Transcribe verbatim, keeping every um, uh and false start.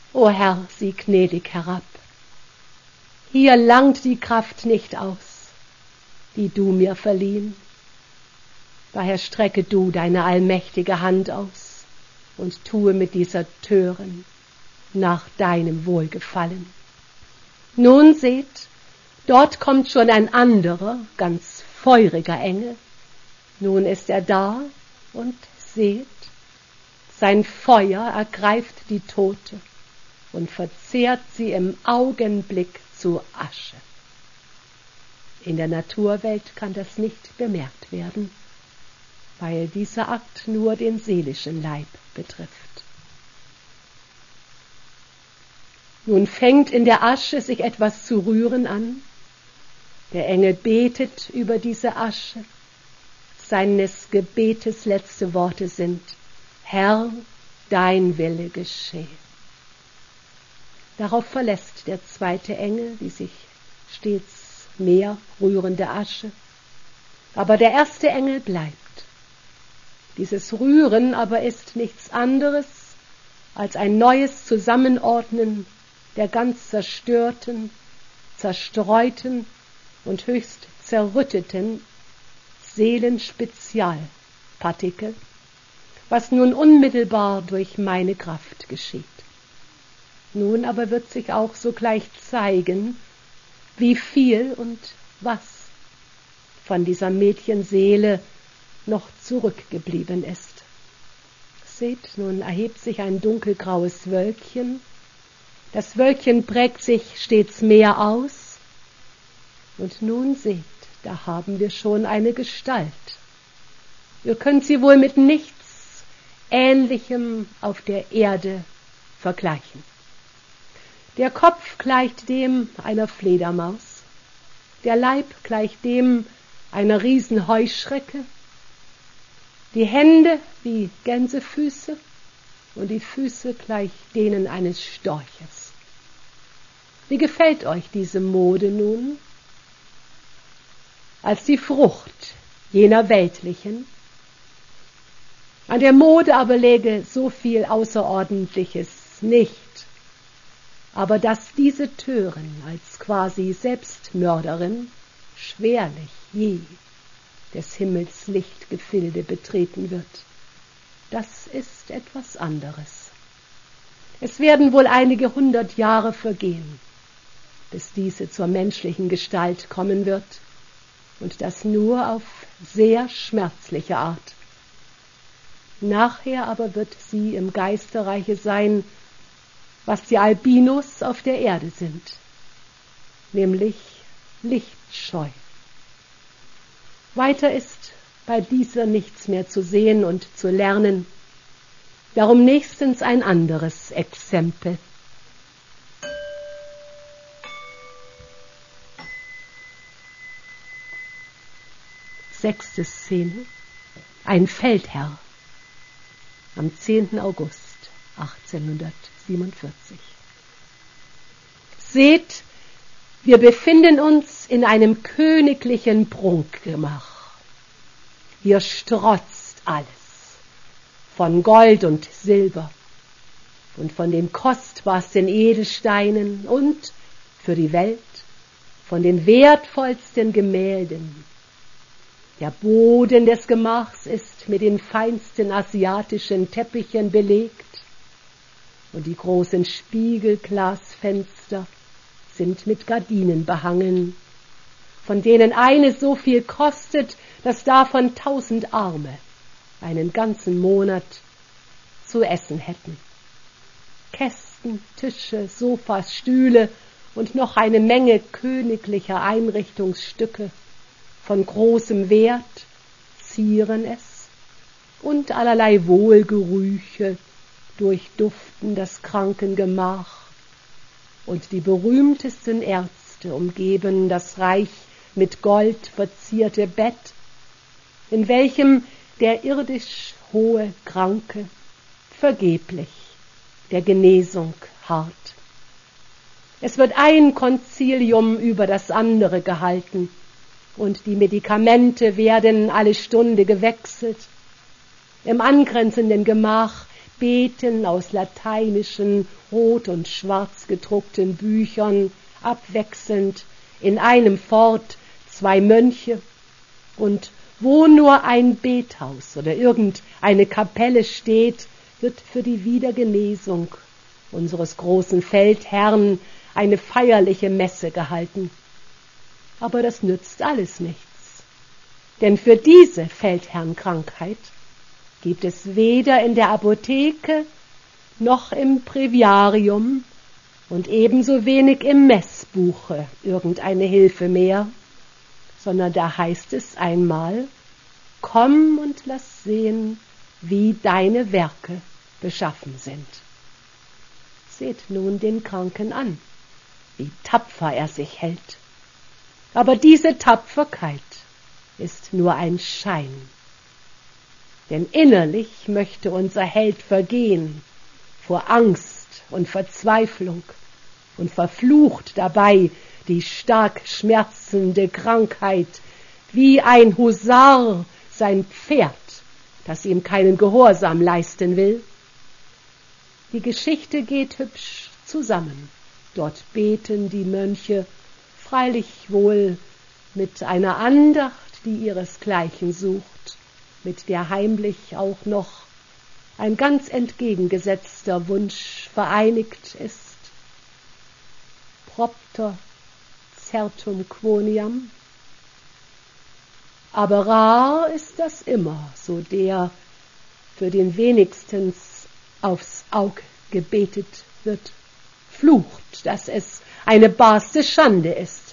O Herr, sieh gnädig herab. Hier langt die Kraft nicht aus, die du mir verliehen. Daher strecke du deine allmächtige Hand aus und tue mit dieser Törin nach deinem Wohlgefallen. Nun seht, dort kommt schon ein anderer, ganz feuriger Engel. Nun ist er da und seht, sein Feuer ergreift die Tote und verzehrt sie im Augenblick zu Asche. In der Naturwelt kann das nicht bemerkt werden, weil dieser Akt nur den seelischen Leib betrifft. Nun fängt in der Asche sich etwas zu rühren an. Der Engel betet über diese Asche. Seines Gebetes letzte Worte sind: Herr, dein Wille geschehe. Darauf verlässt der zweite Engel die sich stets mehr rührende Asche. Aber der erste Engel bleibt. Dieses Rühren aber ist nichts anderes als ein neues Zusammenordnen der ganz zerstörten, zerstreuten und höchst zerrütteten Seelenspezialpartikel, was nun unmittelbar durch meine Kraft geschieht. Nun aber wird sich auch sogleich zeigen, wie viel und was von dieser Mädchenseele noch zurückgeblieben ist. Seht, nun erhebt sich ein dunkelgraues Wölkchen. Das Wölkchen prägt sich stets mehr aus. Und nun seht, da haben wir schon eine Gestalt. Ihr könnt sie wohl mit nichts Ähnlichem auf der Erde vergleichen. Der Kopf gleicht dem einer Fledermaus, der Leib gleicht dem einer Riesenheuschrecke, die Hände wie Gänsefüße und die Füße gleich denen eines Storches. Wie gefällt euch diese Mode nun? Als die Frucht jener weltlichen. An der Mode aber läge so viel Außerordentliches nicht, aber dass diese Törin als quasi Selbstmörderin schwerlich je des Himmels Lichtgefilde betreten wird, das ist etwas anderes. Es werden wohl einige hundert Jahre vergehen, bis diese zur menschlichen Gestalt kommen wird, und das nur auf sehr schmerzliche Art. Nachher aber wird sie im Geisterreiche sein, was die Albinos auf der Erde sind, nämlich lichtscheu. Weiter ist bei dieser nichts mehr zu sehen und zu lernen, darum nächstens ein anderes Exempel. Sechste Szene. Ein Feldherr am zehnten August achtzehnhundertsiebenundvierzig. Seht, wir befinden uns in einem königlichen Prunkgemach. Hier strotzt alles von Gold und Silber und von den kostbarsten Edelsteinen und für die Welt von den wertvollsten Gemälden. Der Boden des Gemachs ist mit den feinsten asiatischen Teppichen belegt und die großen Spiegelglasfenster sind mit Gardinen behangen, von denen eine so viel kostet, dass davon tausend Arme einen ganzen Monat zu essen hätten. Kästen, Tische, Sofas, Stühle und noch eine Menge königlicher Einrichtungsstücke von großem Wert zieren es, und allerlei Wohlgerüche durchduften das Krankengemach, und die berühmtesten Ärzte umgeben das reich mit Gold verzierte Bett, in welchem der irdisch hohe Kranke vergeblich der Genesung harrt. Es wird ein Konzilium über das andere gehalten, und die Medikamente werden alle Stunde gewechselt. Im angrenzenden Gemach Beten aus lateinischen, rot und schwarz gedruckten Büchern, abwechselnd in einem fort zwei Mönche, und wo nur ein Bethaus oder irgendeine Kapelle steht, wird für die Wiedergenesung unseres großen Feldherrn eine feierliche Messe gehalten. Aber das nützt alles nichts, denn für diese Feldherrnkrankheit gibt es weder in der Apotheke noch im Breviarium und ebenso wenig im Messbuche irgendeine Hilfe mehr, sondern da heißt es einmal: Komm und lass sehen, wie deine Werke beschaffen sind. Seht nun den Kranken an, wie tapfer er sich hält. Aber diese Tapferkeit ist nur ein Schein. Denn innerlich möchte unser Held vergehen vor Angst und Verzweiflung und verflucht dabei die stark schmerzende Krankheit wie ein Husar sein Pferd, das ihm keinen Gehorsam leisten will. Die Geschichte geht hübsch zusammen. Dort beten die Mönche, freilich wohl mit einer Andacht, die ihresgleichen sucht, mit der heimlich auch noch ein ganz entgegengesetzter Wunsch vereinigt ist. Propter certum quoniam. Aber rar ist das immer, so der, für den wenigstens aufs Aug gebetet wird, flucht, dass es eine barste Schande ist,